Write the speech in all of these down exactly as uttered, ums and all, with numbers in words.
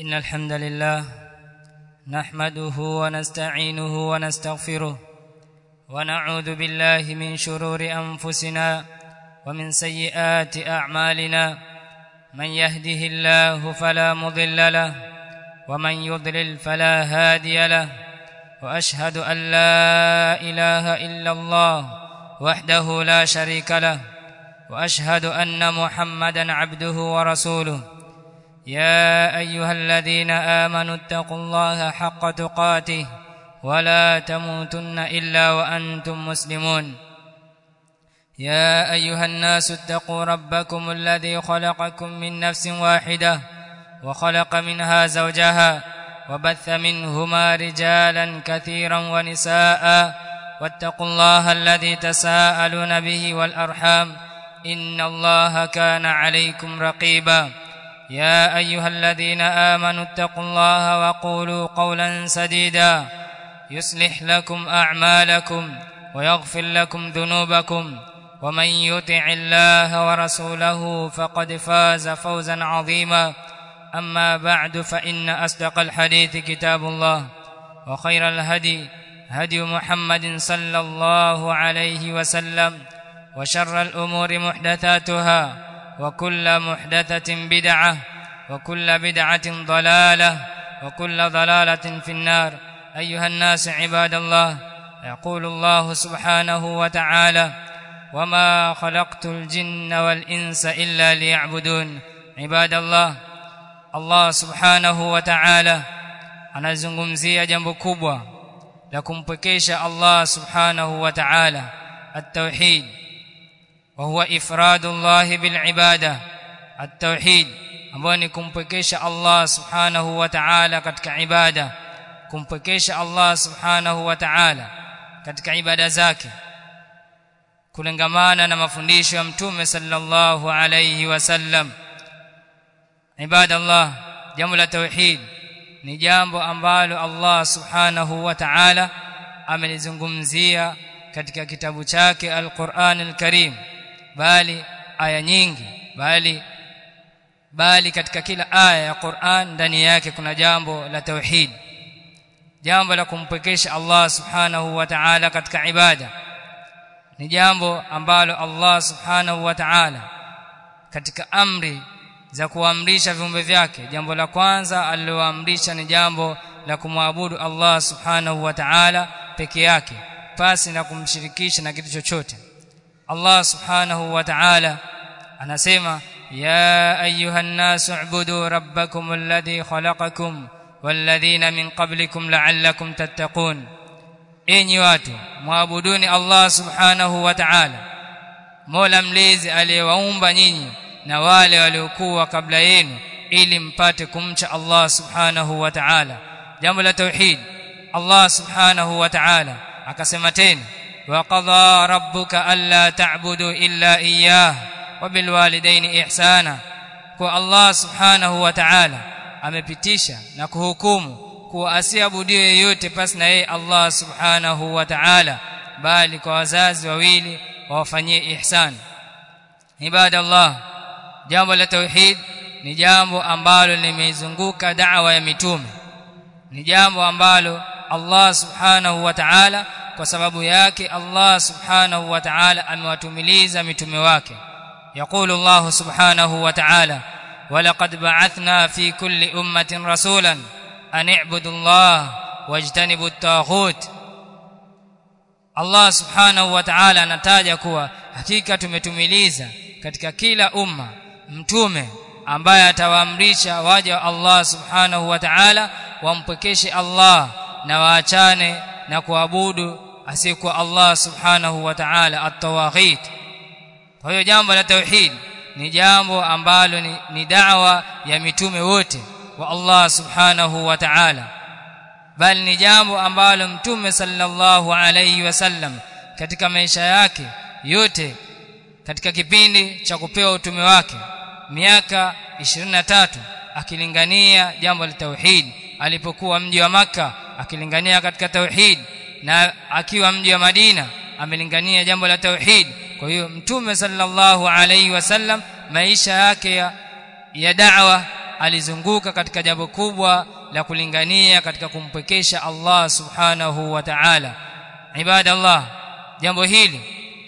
إن الحمد لله نحمده ونستعينه ونستغفره ونعوذ بالله من شرور أنفسنا ومن سيئات أعمالنا من يهده الله فلا مضل له ومن يضلل فلا هادي له وأشهد أن لا إله إلا الله وحده لا شريك له وأشهد أن محمدا عبده ورسوله يا أيها الذين آمنوا اتقوا الله حق تقاته ولا تموتن إلا وأنتم مسلمون يا أيها الناس اتقوا ربكم الذي خلقكم من نفس واحدة وخلق منها زوجها وبث منهما رجالا كثيرا ونساء واتقوا الله الذي تساءلون به والأرحام إن الله كان عليكم رقيبا يا أيها الذين آمنوا اتقوا الله وقولوا قولا سديدا يصلح لكم أعمالكم ويغفر لكم ذنوبكم ومن يطع الله ورسوله فقد فاز فوزا عظيما أما بعد فإن أصدق الحديث كتاب الله وخير الهدي هدي محمد صلى الله عليه وسلم وشر الأمور محدثاتها وكل محدثة بدعة وكل بدعة ضلالة وكل ضلالة في النار أيها الناس عباد الله يقول الله سبحانه وتعالى وما خلقت الجن والإنس إلا ليعبدون عباد الله Allah subhanahu wa ta'ala anazungumzia jambo kubwa la kumpekesha Allah subhanahu wa ta'ala at-tauhid wa huwa ifradullah bil ibada at-tauhid ambao ni kumpekesha Allah subhanahu wa ta'ala katika ibada kumpekesha Allah subhanahu wa ta'ala katika ibada zake kulengamana na mafundisho ya mtume sallallahu alayhi wasallam. Ibada Allah, jambo la tauhid ni jambo ambalo Allah subhanahu wa ta'ala amelizungumzia katika kitabu chake Al-Qur'an Al-Karim, bali aya nyingi, bali bali katika kila aya ya Qur'an ndani yake kuna jambo la tauhid, jambo la kumpekesha Allah subhanahu wa ta'ala katika ibada. Ni jambo ambalo Allah subhanahu wa ta'ala katika amri za kuamrisha viumbe vyake, jambo la kwanza aliloamrisha ni jambo la kumwabudu Allah subhanahu wa ta'ala peke yake pasi na kumshirikisha na kitu chochote. Allah subhanahu wa ta'ala anasema ya ayyuhan nasu ubudu rabbakum alladhi khalaqakum walladhina min qablikum la'allakum tattaqun. Enyi watu, muabuduni Allah subhanahu wa ta'ala, Mola mlezi aliyewaumba nyinyi na wale waliokuwa kabla yenu ili mpate kumcha Allah subhanahu wa ta'ala. Jambo la tauhid, Allah subhanahu wa ta'ala akasema tena wa qadha rabbuka alla ta'budu illa iyyah wa bil walidayni ihsana. Kwa Allah subhanahu wa ta'ala amepitisha na kuhukumu kuwa asiabudiwe yeyote pasi na yeye Allah subhanahu wa ta'ala, bali kwa wazazi wawili wawafanyie ihsan. Ibada Allah, jambo la tauhid ni jambo ambalo limezunguka da'wa ya mitume, ni jambo ambalo Allah subhanahu wa ta'ala kwa sababu yake Allah subhanahu wa ta'ala amewatumiliza mitume wake. Yaqulu Allah subhanahu wa ta'ala walaqad ba'athna fi kulli ummatin rasulan an i'budu Allah wajtanibu at-taghut. Allah subhanahu wa ta'ala anataja kuwa hakika tumetumiliza katika kila umma mtume ambaye atawaamrisha waja wa Allah subhanahu wa ta'ala wampekeshe Allah na waachane na kuabudu asiyekuwa Allah subhanahu wa ta'ala at-tawaghit. Kwa hiyo jambo la tauhid ni jambo ambalo ni, ni da'wa ya mitume wote wa Allah subhanahu wa ta'ala, bali ni jambo ambalo mtume sallallahu alayhi wasallam katika maisha yake yote katika kipindi cha kupewa utume wake miaka ishirini na tatu akilingania jambo la tauhid. Alipokuwa mji wa Makka akilingania katika tauhid, na akiwa mji wa Madina amelingania jambo la tauhid. Kwa hiyo mtume sallallahu alayhi wasallam maisha yake ya, ya da'wa alizunguka katika jambo kubwa la kulingania katika kumpekesha Allah subhanahu wa ta'ala. Ibadallah, jambo hili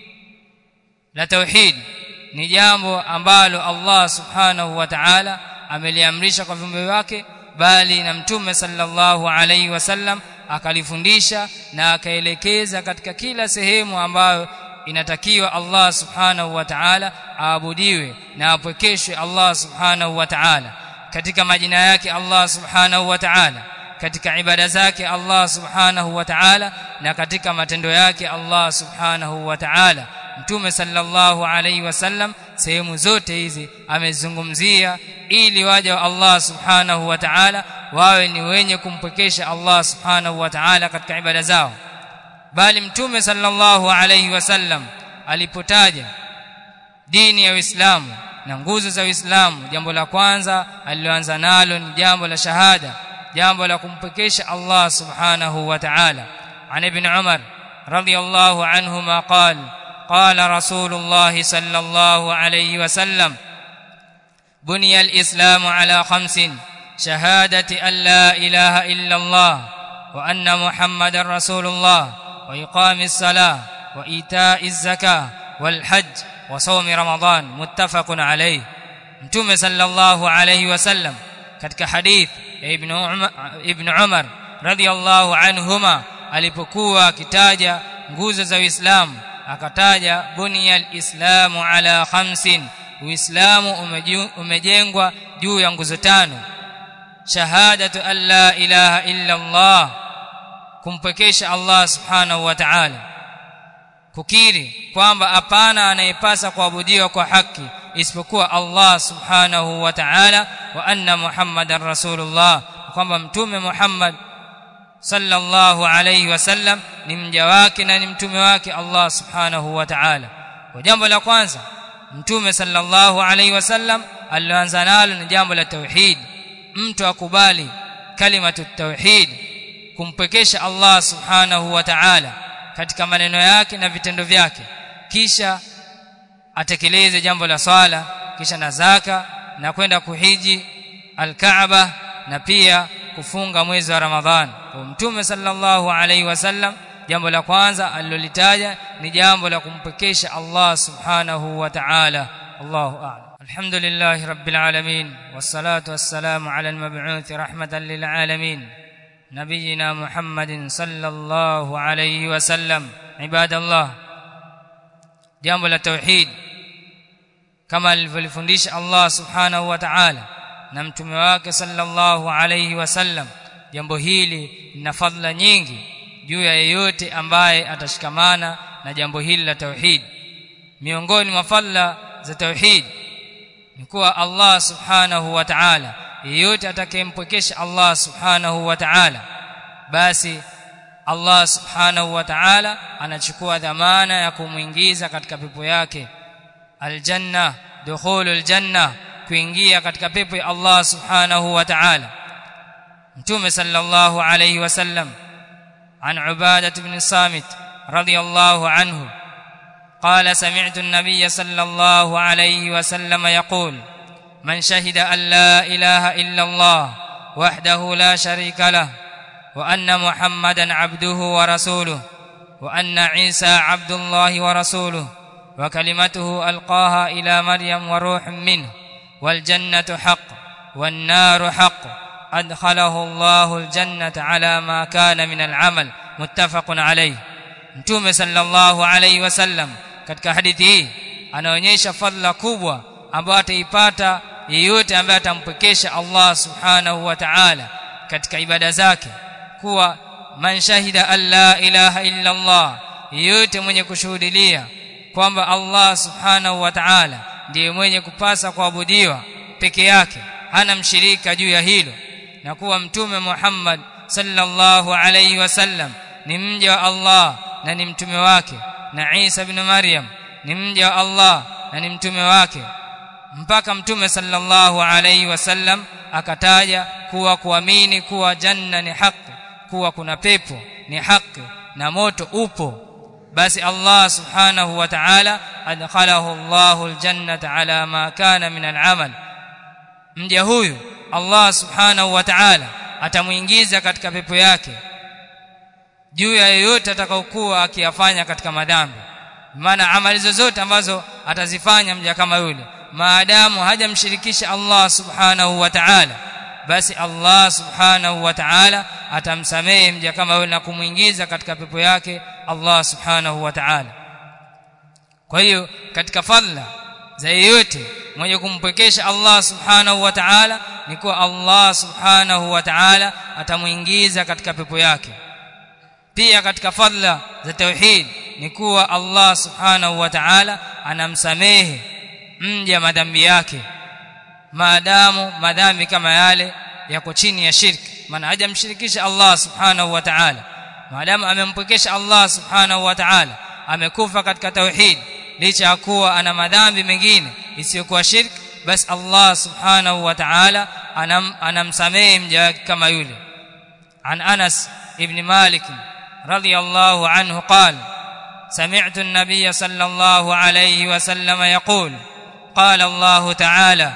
la tauhid ni jambo ambalo Allah subhanahu wa ta'ala ameliamrisha kwa viumbe wake, bali na mtume sallallahu alayhi wasallam akalifundisha na akaelekeza katika kila sehemu ambayo inatakiwa Allah subhanahu wa ta'ala aabudiwe na apwekeshwe Allah subhanahu wa ta'ala, katika majina yake Allah subhanahu wa ta'ala, katika ibada zake Allah subhanahu wa ta'ala, na katika matendo yake Allah subhanahu wa ta'ala. Mtume sallallahu alayhi wasallam sehemu zote hizi amezungumzia ili waja wa Allah subhanahu wa ta'ala wawe ni wenye kumpekesha Allah subhanahu wa ta'ala katika ibada zao. Bali mtume sallallahu alayhi wasallam alipotaja dini ya Uislamu na nguzo za Uislamu, jambo la kwanza aliloanza nalo ni jambo la shahada, jambo la kumpekesha Allah subhanahu wa ta'ala. An ibn Umar radiyallahu anhuma qala قال رسول الله صلى الله عليه وسلم بني الإسلام على خمس: شهادة أن لا إله إلا الله وأن محمد رسول الله وإقام الصلاة وإيتاء الزكاة والحج وصوم رمضان. متفق عليه. متوم صلى الله عليه وسلم katika hadith ya ibn Umar, ibn Umar radiyallahu anhuma alipokuwa akitaja nguzo za Uislamu akataja buniyal islamu ala khamsin, Uislamu umejengwa juu ya nguzo tano: shahadatu an la ilaha illa Allah, kumpekesha Allah subhanahu wa ta'ala, kukiri kwamba hapana anayepasa kuabudiwa kwa haki isipokuwa Allah subhanahu wa ta'ala, wa anna Muhammadar rasulullah, kwamba mtume Muhammad sallallahu alayhi wasallam ni mja wake na ni mtume wake Allah subhanahu wa ta'ala. Kwa jambo la kwanza mtume sallallahu alayhi wasallam alianza nalo ni jambo la tauhid, mtu akubali kalimatu tauhid, kumpekesha Allah subhanahu wa ta'ala katika maneno yake na vitendo vyake, kisha atekeleze jambo la swala, kisha na zaka na kwenda kuhiji al-Kaaba na pia kufunga mwezi wa Ramadhan. Kwa mtume sallallahu alayhi wasallam jambo la kwanza alilolitaja ni jambo la kumpekesha Allah subhanahu wa ta'ala. Allahu a'lam. Alhamdulillahi rabbil alamin, wassalatu wassalamu ala al-mab'uth rahmatan lil alamin nabiyina Muhammadin sallallahu alayhi wasallam. Ibadallah, jambo la tauhid kama alivyofundisha Allah subhanahu wa ta'ala na mtume wake sallallahu alayhi wasallam, jambo hili lina fadhila nyingi juu ya yeyote ambaye atashikamana na jambo hili la tauhid. Miongoni mwa fadhila za tauhid ni kuwa Allah subhanahu wa ta'ala, yeyote atakayempekesha Allah subhanahu wa ta'ala, basi Allah subhanahu wa ta'ala anachukua dhamana ya kumuingiza katika pepo yake, aljanna, dukhulul janna, kuingia katika pepo ya Allah subhanahu wa ta'ala. Mtume sallallahu alayhi wasallam an Ubadah ibn Samit radiyallahu anhu قال سمعت النبي صلى الله عليه وسلم يقول: من شهد أن لا إله إلا الله وحده لا شريك له وأن محمدا عبده ورسوله وأن عيسى عبد الله ورسوله وكلمته ألقاها إلى مريم وروح منه والجنة حق والنار حق أدخله الله الجنة على ما كان من العمل. متفق عليه. Mtume sallallahu alayhi wasallam katika hadithi hii anaonyesha fadhila kubwa ambayo ataipata yeyote ambaye atampekesha Allah subhanahu wa ta'ala katika ibada zake, kuwa man shahida an la ilaha illa Allah, yeyote mwenye kushuhudia kwamba Allah subhanahu wa ta'ala ndiye mwenye kupasa kuabudiwa peke yake, hana mshirika juu ya hilo, na kuwa mtume Muhammad sallallahu alayhi wasallam ni mja wa Allah na ni mtume wake, na Isa ibn Maryam ni mja wa Allah na ni mtume wake, mpaka mtume sallallahu alayhi wasallam akataja kuwa kuamini kuwa janna ni haki, kuwa kuna pepo ni haki na moto upo, basi Allah subhanahu wa ta'ala adkhalahu Allahu aljannata ala ma kana min al'amal. Mja huyu Allah subhanahu wa ta'ala atamuingiza katika pepo yake juu ya yoyote atakayokuwa akiyafanya katika madhambi. Maana amali zozote ambazo atazifanya mja kama yule, maadamu hajamshirikisha Allah subhanahu wa ta'ala, basi Allah subhanahu wa ta'ala atamsamehe mja kama yule na kumuingiza katika pepo yake Allah subhanahu wa ta'ala. Kwa hiyo katika fadhila za yeyote mwenye kumpekesha Allah subhanahu wa ta'ala ni kuwa Allah subhanahu wa ta'ala atamuingiza katika pepo yake. Pia katika fadhila za tauhid ni kuwa Allah subhanahu wa ta'ala anamsamehe mja madhambi yake maadamu madhambi kama yale yako chini ya shirki. Maana hajamshirikisha Allah subhanahu wa ta'ala, maadamu amempekesha Allah subhanahu wa ta'ala, amekufa katika tauhid licha ya kuwa ana madhambi mengine isiyokuwa shirki, basi Allah subhanahu wa ta'ala anam, anamsamehe mja kama yule. An Anas ibn Malik radiyallahu anhu qala سمعت النبي صلى الله عليه وسلم يقول قال الله تعالى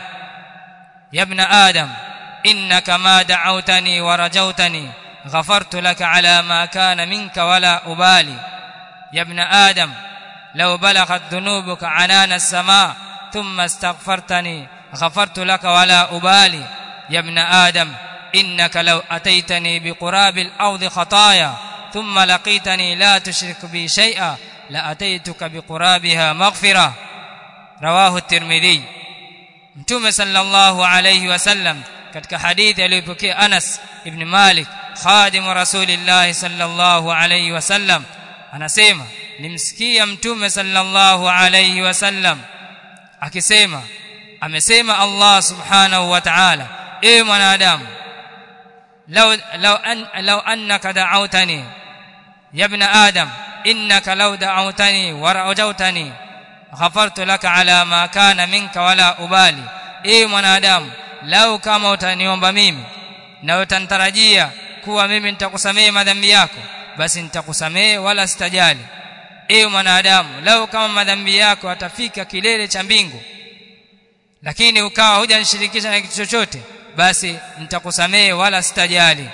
يا ابن آدم إنك ما دعوتني ورجوتني غفرت لك على ما كان منك ولا أبالي. يا ابن آدم لو بلغت ذنوبك عنان السماء ثم استغفرتني غفرت لك ولا أبالي. يا ابن آدم إنك لو أتيتني بقراب الأرض خطايا ثم لقيتني لا تشرك بي شيئا لأتيتك بقرابها مغفرة. رواه الترمذي. Mtume sallallahu alayhi wasallam katika hadithi aliyopokea Anas ibn Malik khadim Rasulillah sallallahu alayhi wasallam anasema, nimsikia Mtume sallallahu alayhi wasallam akisema, amesema Allah subhanahu wa ta'ala, ewe mwanadamu, law law an law annaka da'awtani ya ibn adam innaka law da'awtani wa rajawtani ghafartu laka ala ma kana minka wala ubali. Ewe mwanadamu, lau kama utaniomba mimi na utanitarajia kuwa mimi nitakusamehe madhambi yako, basi nitakusamehe wala sitajali. Ewe mwanadamu, lau kama madhambi yako atafika kilele cha mbingu lakini ukawa hujanishirikisha na kitu chochote, basi nitakusamehe wala sitajali.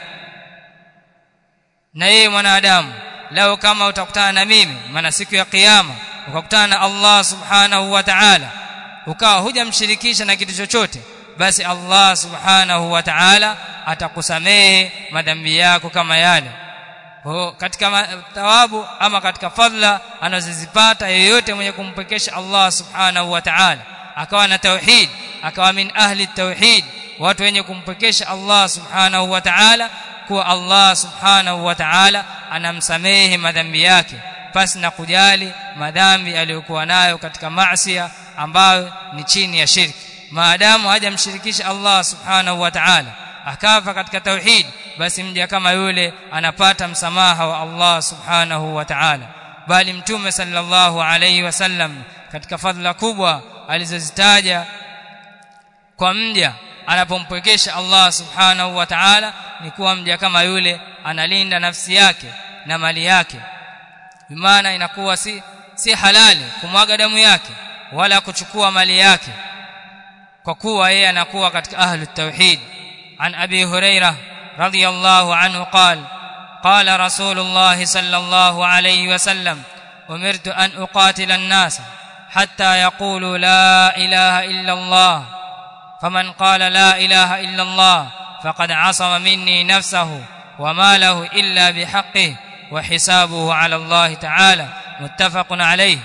Na ewe mwanadamu, lau kama utakutana na mimi maana siku ya kiyama ukakutana na Allah subhanahu wa ta'ala ukawa hujamshirikisha na kitu chochote, basi Allah subhanahu wa ta'ala atakusamehe madhambi yako kama yale. Kwa katika thawabu ama katika fadhila anazozipata yeyote mwenye kumpekesha Allah subhanahu wa ta'ala, akawa na tauhid, akawa min ahli tauhid, watu wenye kumpekesha Allah subhanahu wa ta'ala, kuwa Allah subhanahu wa ta'ala anamsamehe madhambi yake pasi na kujali madhambi aliyokuwa nayo katika maasi ambayo ni chini ya shirki. Maadamu hajamshirikisha Allah subhanahu wa ta'ala, akafa katika tauhid, basi mja kama yule anapata msamaha wa Allah subhanahu wa ta'ala. Bali Mtume sallallahu alayhi wasallam katika fadhila kubwa alizozitaja kwa mja anapompekesha Allah subhanahu wa ta'ala ni kuwa mja kama yule analinda nafsi yake na mali yake. Bimaana inakuwa si si halali kumwaga damu yake wala kuchukua mali yake, kwa kuwa yeye anakuwa katika ahlu tauhid. An Abi Hurairah radhiyallahu anhu qala qala Rasulullah sallallahu alayhi wasallam umirtu an uqatila an-nas hatta yaqulu la ilaha illa Allah faman qala la ilaha illa Allah faqad asama minni nafsahu wa malahu illa bihaqqihi wa hisabuhu ala Allah ta'ala. Muttafaqun alayhi.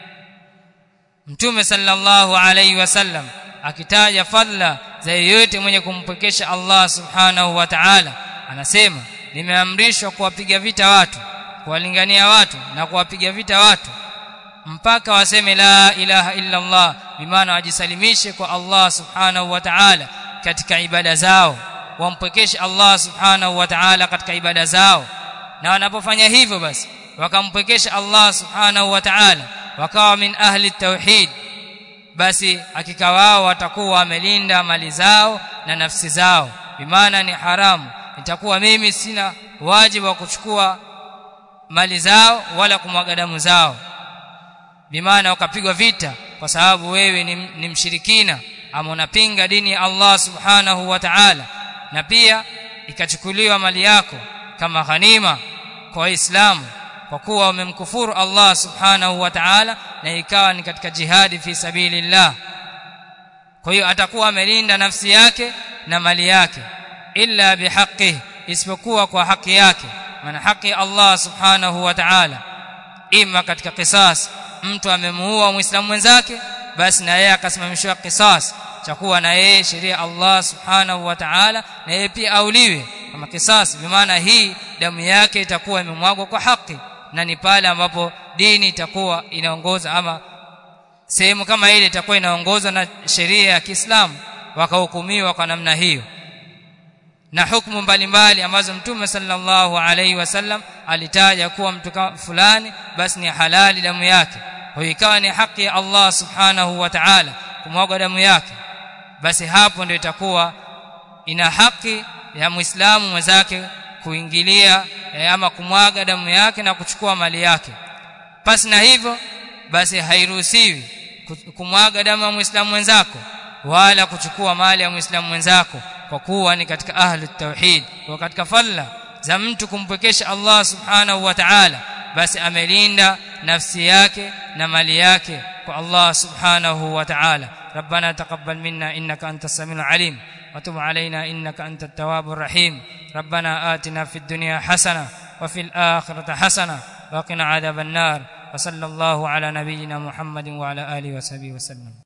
Mtume sallallahu alayhi wasallam akitaja fadhila za yeyote mwenye kumpekesha Allah subhanahu wa ta'ala anasema, nimeamrishwa kuwapiga vita watu, kuwalingania watu na kuwapiga vita watu mpaka waseme la ilaha illa Allah, bimaana wajisalimishe kwa Allah subhanahu wa ta'ala katika ibada zao, wampekeshe Allah subhanahu wa ta'ala katika ibada zao. Na wanapofanya hivyo, basi wakampekesha Allah subhanahu wa ta'ala, wakawa min ahli tauhid, basi hakika wao watakuwa wamelinda mali zao na nafsi zao. Bimaana ni haramu, itakuwa mimi sina wajibu wa kuchukua mali zao wala kumwaga damu zao. Bimaana wakapigwa vita kwa sababu wewe ni, ni mshirikina, ama unapinga dini ya Allah subhanahu wa ta'ala, na pia ikachukuliwa mali yako kama ghanima kwa Waislamu kwa kuwa umemkufuru Allah subhanahu wa ta'ala na ikawa ni katika jihadi fi sabilillah, kwa hiyo atakuwa amelinda nafsi yake na mali yake, illa bihaqqi, isipokuwa kwa haki yake. Maana haki Allah subhanahu wa ta'ala ima katika qisas, mtu amemuua muislamu mwenzake, basi na yeye akasimamishwa qisas cha kuwa na yeye sheria Allah subhanahu wa ta'ala na yeye pia auliwe kama qisas, kwa maana hii damu yake itakuwa imemwagwa kwa haki, na ni pale ambapo dini itakuwa inaongoza ama sehemu kama ile itakuwa inaongozwa na sheria ya Kiislamu, wakahukumiwa kwa namna hiyo. Na hukumu mbalimbali ambazo Mtume sallallahu alaihi wasallam alitaja kuwa mtu fulani basi ni halali damu yake, kwa hiyo ikawa ni haki ya Allah subhanahu wa ta'ala kumwaga damu yake, basi hapo ndio itakuwa ina haki ya Muislamu mwenzake kuingilia eh, ama kumwaga damu yake na kuchukua mali yake. Pasi na hivyo basi hairuhusiwi kumwaga damu ya Muislamu mwenzako wala kuchukua mali ya Muislamu mwenzako, kwa kuwa ni katika ahli tauhid, kwa katika fadhila za mtu kumpekesha Allah subhanahu wa ta'ala, basi amelinda nafsi yake na mali yake kwa Allah subhanahu wa ta'ala. Rabbana taqabbal minna innaka antas samiul alim wa tub alaina innaka antat tawwabur rahim. Rabbana atina fid dunya hasana wa fil akhirati hasana wa qina adhaban nar. Wa sallallahu ala nabiyyina Muhammadin wa ala alihi wa sahbihi wa sallam.